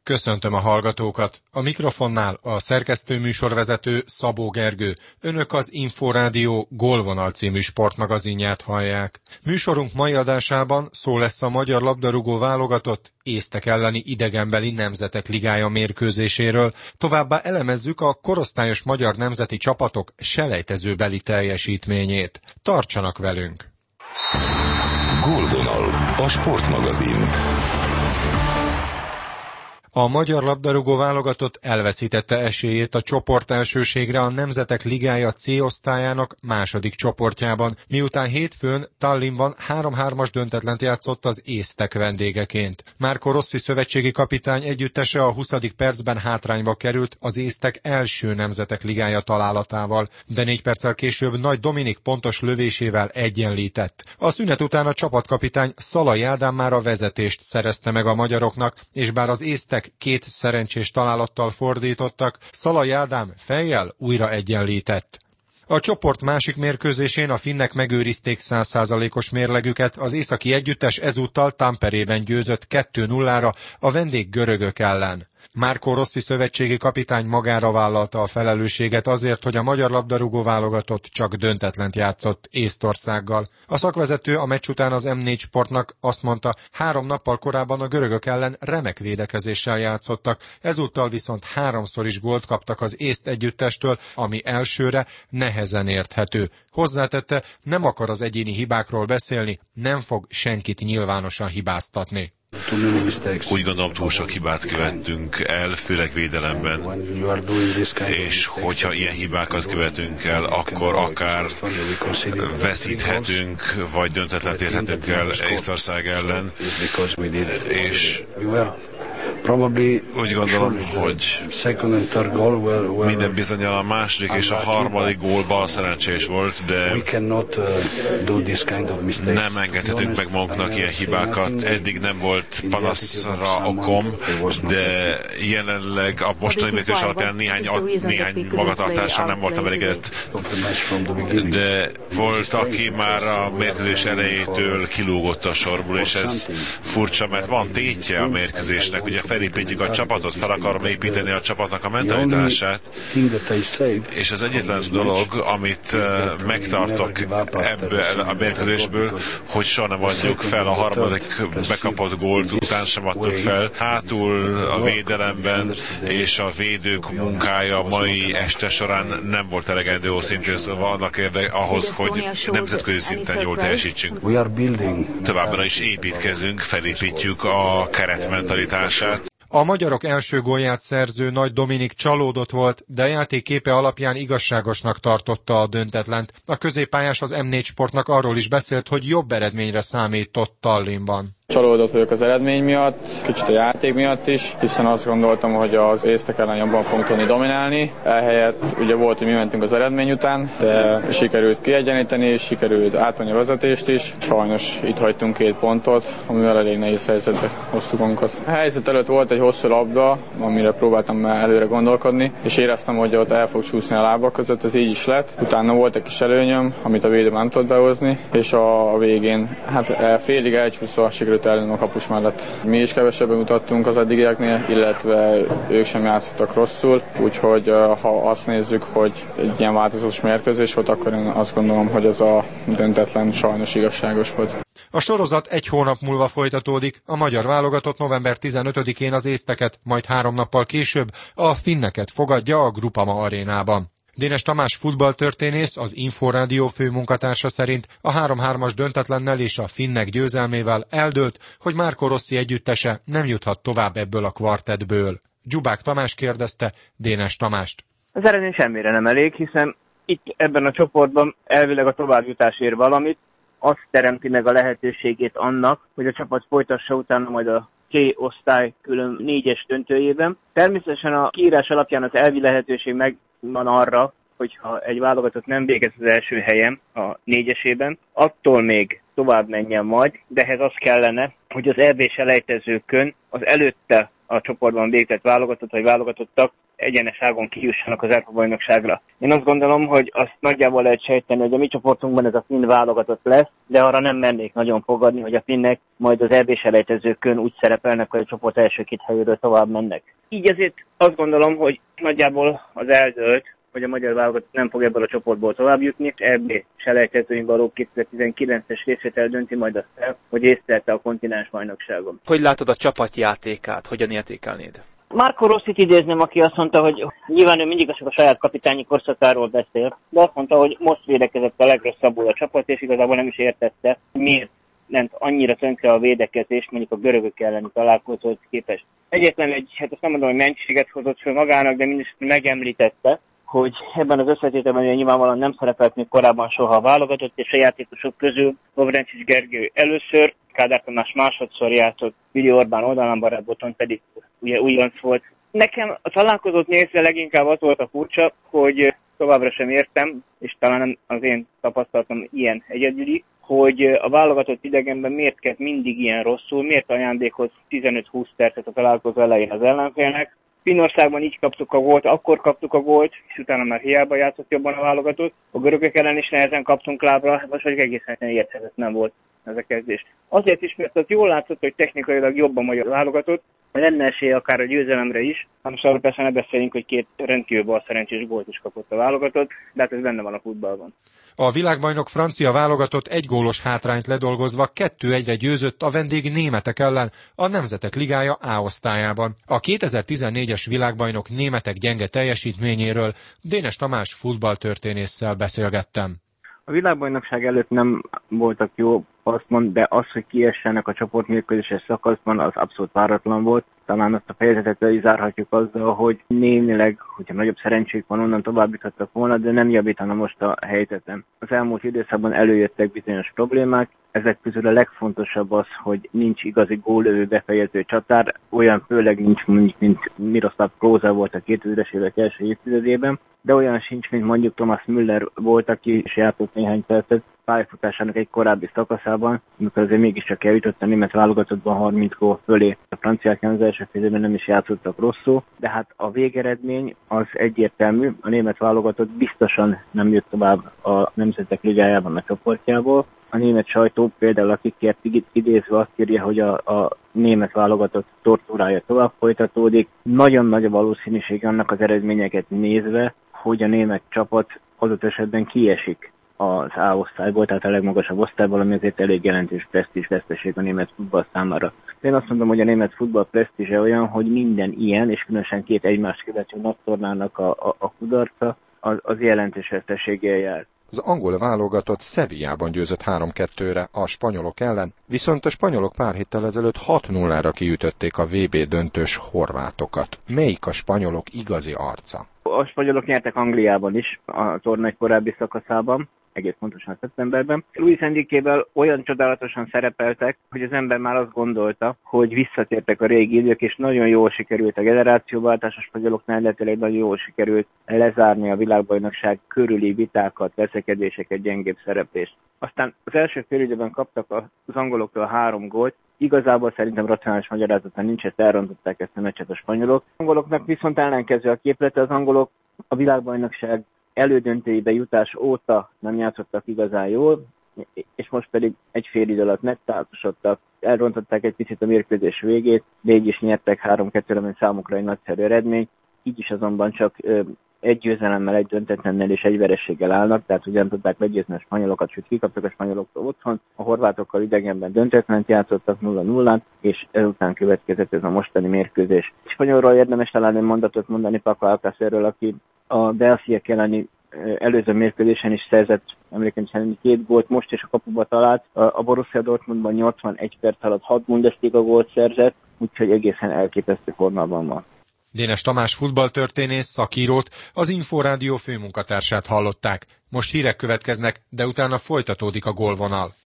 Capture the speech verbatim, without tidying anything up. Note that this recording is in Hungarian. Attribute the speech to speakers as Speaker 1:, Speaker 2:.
Speaker 1: Köszöntöm a hallgatókat! A mikrofonnál a szerkesztő műsorvezető Szabó Gergő. Önök az Inforádió Gólvonal című sportmagazinját hallják. Műsorunk mai adásában szó lesz a magyar labdarúgó válogatott észtek elleni idegenbeli nemzetek ligája mérkőzéséről, továbbá elemezzük a korosztályos magyar nemzeti csapatok selejtezőbeli teljesítményét. Tartsanak velünk!
Speaker 2: Gólvonal, a sportmagazin.
Speaker 1: A magyar labdarúgó válogatott elveszítette esélyét a csoportelsőségre a Nemzetek Ligája C-osztályának második csoportjában, miután hétfőn Tallinnban három-hármas döntetlent játszott az észtek vendégeként. Marco Rossi szövetségi kapitány együttese a huszadik percben hátrányba került az észtek első Nemzetek Ligája találatával, de négy perccel később Nagy Dominik pontos lövésével egyenlített. A szünet után a csapatkapitány Szalai Ádám már a vezetést szerezte meg a magyaroknak, és bár az észtek két szerencsés találattal fordítottak, Szalai Ádám fejjel újra egyenlített. A csoport másik mérkőzésén a finnek megőrizték száz százalékos mérlegüket, az északi együttes ezúttal Tamperében győzött kettő nullára a vendég görögök ellen. Marco Rossi szövetségi kapitány magára vállalta a felelősséget azért, hogy a magyar labdarúgó válogatott csak döntetlent játszott Észtországgal. A szakvezető a meccs után az em négy Sportnak azt mondta, három nappal korábban a görögök ellen remek védekezéssel játszottak, ezúttal viszont háromszor is gólt kaptak az észt együttestől, ami elsőre nehezen érthető. Hozzátette, nem akar az egyéni hibákról beszélni, nem fog senkit nyilvánosan hibáztatni.
Speaker 3: Úgy gondolom, túl sok hibát követtünk el, főleg védelemben, és hogyha ilyen hibákat követünk el, akkor akár veszíthetünk, vagy döntetlent érhetünk el Észtország ellen, és úgy gondolom, hogy minden bizonnyal a második és a harmadik gól bal szerencsés volt, de nem engedhetünk meg magunknak ilyen hibákat. Eddig nem volt panaszra okom, de jelenleg a mostani mérkőzés alapján néhány, néhány magatartásra nem voltam elégedett. De volt, aki már a mérkőzés elejétől kilógott a sorból, és ez furcsa, mert van tétje a mérkőzésnek. Ugye felépítjük a csapatot, fel akarom építeni a csapatnak a mentalitását, és az egyetlen dolog, amit megtartok ebből a mérkőzésből, hogy soha nem adjuk fel a harmadik bekapott gólt, után sem adtuk fel. Hátul a védelemben és a védők munkája mai este során nem volt elegendő szintén, szóval annak érde ahhoz, hogy nemzetközi szinten jól teljesítsünk. Továbbra is építkezünk, felépítjük a keretmentalitását.
Speaker 1: A magyarok első gólját szerző Nagy Dominik csalódott volt, de játékképe alapján igazságosnak tartotta a döntetlent. A középpályás az em négy Sportnak arról is beszélt, hogy jobb eredményre számított Tallinnban.
Speaker 4: Csalódott vagyok az eredmény miatt, kicsit a játék miatt is, hiszen azt gondoltam, hogy az észtek ellen jobban fogunk tudni dominálni. Ehelyett ugye volt, hogy mi mentünk az eredmény után, de sikerült kiegyenlíteni, és sikerült átvenni a vezetést is. Sajnos itt hagytunk két pontot, amivel elég nehéz helyzetbe hoztuk magunkat. A helyzet előtt volt egy hosszú labda, amire próbáltam előre gondolkodni, és éreztem, hogy ott el fog csúszni a lábak között, ez így is lett. Utána volt egy kis előnyöm, amit a védő nem tudott behozni, és a végén hát félig elcsúszva sikerült ellen a kapus mellett. Mi is kevesebben mutattunk az eddigieknél, illetve ők sem játszottak rosszul, úgyhogy ha azt nézzük, hogy egy ilyen változatos mérkőzés volt, akkor én azt gondolom, hogy ez a döntetlen sajnos igazságos volt.
Speaker 1: A sorozat egy hónap múlva folytatódik, a magyar válogatott november tizenötödikén az észteket, majd három nappal később a finneket fogadja a Groupama arénában. Dénes Tamás futballtörténész, az Inforádió főmunkatársa szerint a három-hármas döntetlennel és a finnek győzelmével eldőlt, hogy Marco Rossi együttese nem juthat tovább ebből a kvartettből. Dzsubák Tamás kérdezte Dénes Tamást.
Speaker 5: Az eredmény semmire nem elég, hiszen itt ebben a csoportban elvileg a továbbjutás ér valamit, azt teremti meg a lehetőségét annak, hogy a csapat folytassa utána majd a C-osztály külön négyes döntőjében. Természetesen a kiírás alapján az elvi lehetőség megvan arra, hogyha egy válogatott nem végez az első helyen a négyesében, attól még tovább menjen majd, de ehhez az kellene, hogy az é bé selejtezőkön az előtte a csoportban végzett válogatott vagy válogatottak egyeneságon kijussanak az Európa-bajnokságra. Én azt gondolom, hogy azt nagyjából lehet sejteni, hogy a mi csoportunkban ez a finn válogatott lesz, de arra nem mennék nagyon fogadni, hogy a finnek majd az é bé-selejtezőkön úgy szerepelnek, hogy a csoport első két helyéről tovább mennek. Így azért azt gondolom, hogy nagyjából az eldőlt, hogy a magyar válogatott nem fog ebből a csoportból tovább jutni, és é bé-selejtezőink való kétezer-tizenkilences részvétel dönti majd azt el, hogy részt vette a kontinens bajnokságon.
Speaker 6: Hogy látod a csapatjátékát? Hogyan értékelnéd?
Speaker 5: Marco Rossit idézném, aki azt mondta, hogy nyilván ő mindig csak a saját kapitányi korszakáról beszél, de azt mondta, hogy most védekezett a legrosszabbul a csapat, és igazából nem is értette, miért ment annyira tönkre a védekezés, mondjuk a görögök elleni találkozóhoz képest. Egyetlen egy, hát azt nem mondom, hogy mentséget hozott fel magának, de mindest megemlítette, hogy ebben az összetételben nyilvánvalóan nem szerepelt még korábban soha a válogatott, és a játékosok közül Lovrencic Gergő először, Kádár Tamás másodszor játszott, Vili Orbán oldalán, Barát Botond pedig ugye újonc volt. Nekem a találkozót nézve leginkább az volt a furcsa, hogy továbbra sem értem, és talán az én tapasztalatom ilyen egyedüli, hogy a válogatott idegenben miért kezd mindig ilyen rosszul, miért ajándékoz tizenöt-húsz percet a találkozó elején az ellenfélnek. Finnországban így kaptuk a gólt, akkor kaptuk a gólt, és utána már hiába játszott jobban a válogatott. A görögök ellen is nehezen kaptunk lábra, most vagy egészen érthetetlen volt ez a kezdés. Azért is, mert az jól látszott, hogy technikailag jobban magyar válogatott, lenne esélye akár a győzelemre is. Most arra persze ne beszéljünk, hogy két rendkívül balszerencsés gólt is kapott a válogatott, de hát ez benne van a futballban.
Speaker 1: A világbajnok francia válogatott egy gólos hátrányt ledolgozva kettő egyre győzött a vendég németek ellen a Nemzetek Ligája A osztályában. A kétezer-tizennégyes világbajnok németek gyenge teljesítményéről Dénes Tamás futballtörténésszel beszélgettem.
Speaker 5: A világbajnokság előtt nem voltak jó, azt mond, de az, hogy kiessenek a csoportmérkőzéses szakaszban, az abszolút váratlan volt. Talán azt a fejezetet is zárhatjuk azzal, hogy némileg, hogyha nagyobb szerencsék van, onnan tovább juthattak volna, de nem javítana most a helyzetem. Az elmúlt időszakban előjöttek bizonyos problémák, ezek közül a legfontosabb az, hogy nincs igazi góllövő befejező csatár, olyan főleg nincs, mondjuk, mint Miroslav Klose volt a kétezres évek első évtizedében, de olyan sincs, mint mondjuk Thomas Müller volt, aki is játszott néhány percet pályafutásának egy korábbi szakaszában, amikor azért mégiscsak eljutott a német válogatottban harminc gól fölé. A franciák az első félidőben nem is játszottak rosszul, de hát a végeredmény az egyértelmű, a német válogatott biztosan nem jött tovább a Nemzetek Ligájában a csoportjából. A német sajtó például, akikért idézve azt írja, hogy a, a német válogatott tortúrája tovább folytatódik. Nagyon nagy a valószínűség annak az eredményeket nézve, hogy a német csapat adott esetben kiesik az A osztályból, tehát a legmagasabb osztályból, ami azért elég jelentős presztízs veszteség a német futball számára. Én azt mondom, hogy a német futball presztízse olyan, hogy minden ilyen, és különösen két egymást követő nagytornának a, a, a kudarca, az, az jelentős veszteséggel jár.
Speaker 1: Az angol válogatott Sevillában győzött három kettőre a spanyolok ellen, viszont a spanyolok pár héttel ezelőtt hat nullára kiütötték a vé bé döntős horvátokat. Melyik a spanyolok igazi arca?
Speaker 5: A spanyolok nyertek Angliában is a torna egy korábbi szakaszában, egész pontosan szeptemberben. Luis Enriquével olyan csodálatosan szerepeltek, hogy az ember már azt gondolta, hogy visszatértek a régi idők, és nagyon jól sikerült a generációváltás, a spanyoloknál illetőleg nagyon jól sikerült lezárni a világbajnokság körüli vitákat, veszekedéseket, gyengébb szereplést. Aztán az első félidőben kaptak az angoloktól három gólt, igazából szerintem racionális magyarázata nincs, ezt elrontották ezt a meccset a spanyolok. Az angoloknak viszont ellenkező a képlete, az angolok a világbajnokság elődöntőibe jutás óta nem játszottak igazán jól, és most pedig egy fél idő alatt megtáltosodtak, elrontották egy picit a mérkőzés végét, végig is nyertek három kettőre, ami számukra egy nagyszerű eredmény, így is azonban csak ö, egy győzelemmel, egy döntetlennel és egy verességgel állnak, tehát ugyan tudták meggyőzni a spanyolokat, sőt kikaptak a spanyoloktól otthon, a horvátokkal idegenben döntetlent játszottak nulla nullán, és ezután következett ez a mostani mérkőzés. A spanyolról érdemes talán egy mondatot mondani Paco Alcácerről, aki a Belfiek elleni előző mérkőzésen is szerzett, emlékeim szerint két gólt, most is a kapuba talált. A Borussia Dortmundban nyolcvanegy perc alatt hat Bundesliga gólt szerzett, úgyhogy egészen elképesztő formában van.
Speaker 1: Dénes Tamás futballtörténész, szakírót, az Inforádió főmunkatársát hallották. Most hírek következnek, de utána folytatódik a gólvonal.